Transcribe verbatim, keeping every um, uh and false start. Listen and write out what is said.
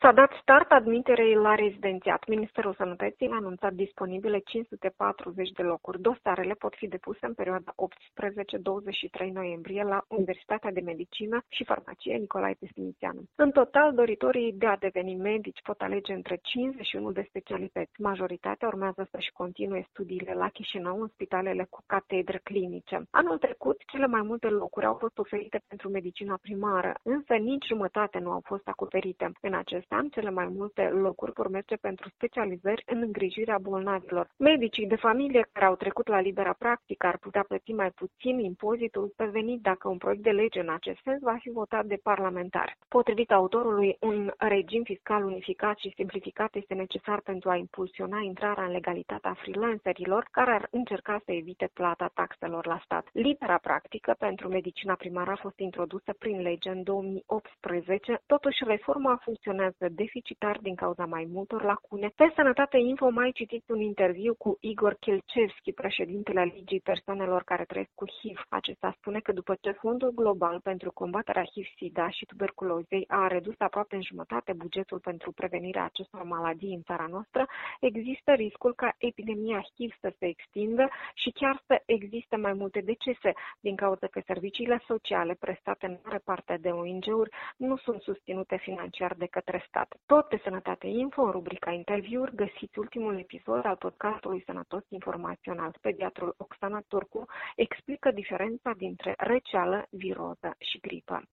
S-a dat start admiterei la rezidențiat. Ministerul Sănătății a anunțat disponibile cinci sute patruzeci de locuri. Dosarele pot fi depuse în perioada optsprezece douăzeci și trei noiembrie la Universitatea de Medicină și Farmacie Nicolae Teslinițeanu. În total, doritorii de a deveni medici pot alege între cincizeci și unu de specialități. Majoritatea urmează să-și continue studiile la Chișinău în spitalele cu catedre clinice. Anul trecut, cele mai multe locuri au fost oferite pentru medicina primară, însă nici jumătate nu au fost acoperite. În acest an, cele mai multe locuri vor merge pentru specializări în îngrijirea bolnavilor. Medicii de familie care au trecut la libera practică ar putea plăti mai puțin impozitul pe venit dacă un proiect de lege în acest sens va fi votat de parlamentari. Potrivit autorului, un regim fiscal unificat și simplificat este necesar pentru a impulsiona intrarea în legalitatea freelancerilor care ar încerca să evite plata taxelor la stat. Libera practică pentru medicina primară a fost introdusă prin lege în două mii optsprezece, totuși reforma funcționează deficitar din cauza mai multor lacune. Pe Sănătate Info mai citiți un interviu cu Igor Chelcevski, președintele Ligii Persoanelor care trăiesc cu H I V. Acesta spune că după ce Fondul Global pentru combaterea H I V-SIDA și tuberculozei a redus aproape în jumătate bugetul pentru prevenirea acestor maladii în țara noastră, există riscul ca epidemia H I V să se extindă și chiar să existe mai multe decese, din cauza că serviciile sociale prestate în mare parte de O N G-uri nu sunt susținute financiar de către stat. Tot pe Sănătate Info, în rubrica interviuri, găsiți ultimul episod al podcastului Sănătos Informațional. Pediatrul Oxana Turcu explică diferența dintre răceală, viroză și gripă.